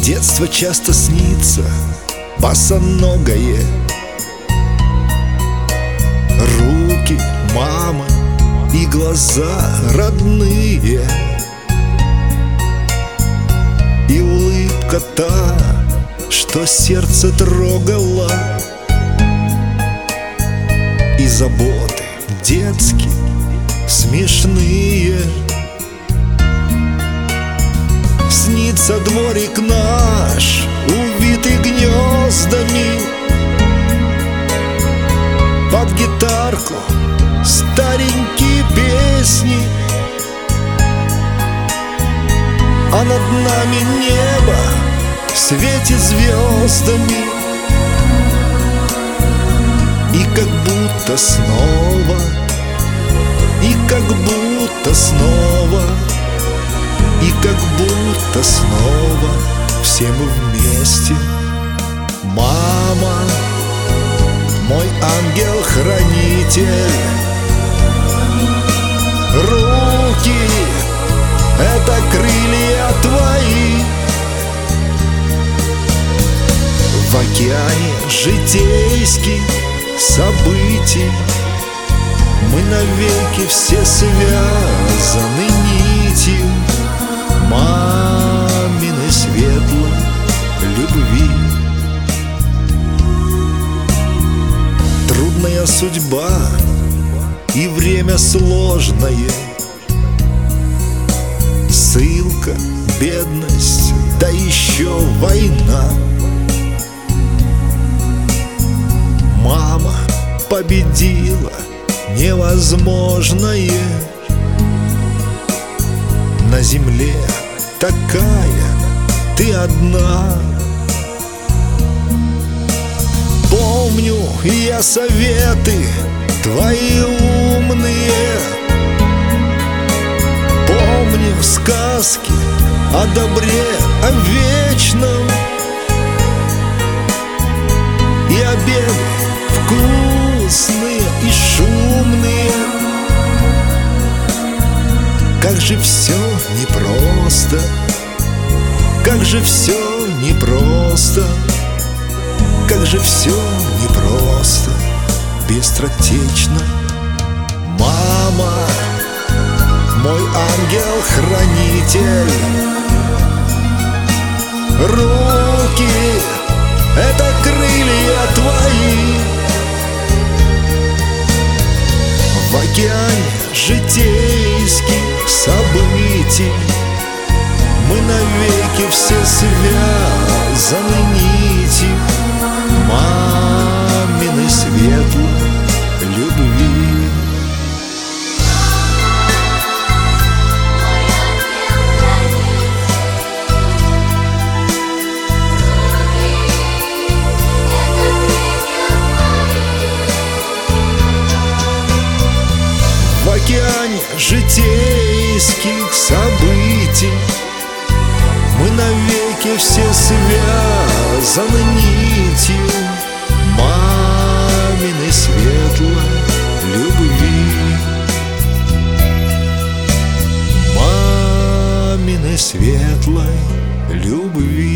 Детство часто снится босоногое, руки мамы и глаза родные, и улыбка та, что сердце трогала, и заботы детские смешные. Снится дворик наш, увитый гнездами, под гитарку старенькие песни, а над нами небо светит звездами. И как будто снова, и как будто снова, и как будто снова все мы вместе. Мама, мой ангел-хранитель, руки — это крылья твои. В океане житейских событий мы навеки все связаны нитью маминой светлой любви. Трудная судьба и время сложное, ссылка, бедность, да еще война. Мама победила невозможное. На земле такая ты одна. Помню я советы твои умные, помню сказки о добре, о вечном, и обеды вкусные и шумные. Как же все непросто, как же все непросто, как же все непросто, быстротечно. Мама, мой ангел-хранитель, руки — это крылья твои. В океане житейских событий мы навеки все связаны нитью маминой светлой любви. В океане житейских событий мы навеки все связаны нитью маминой светлой любви. Маминой светлой любви.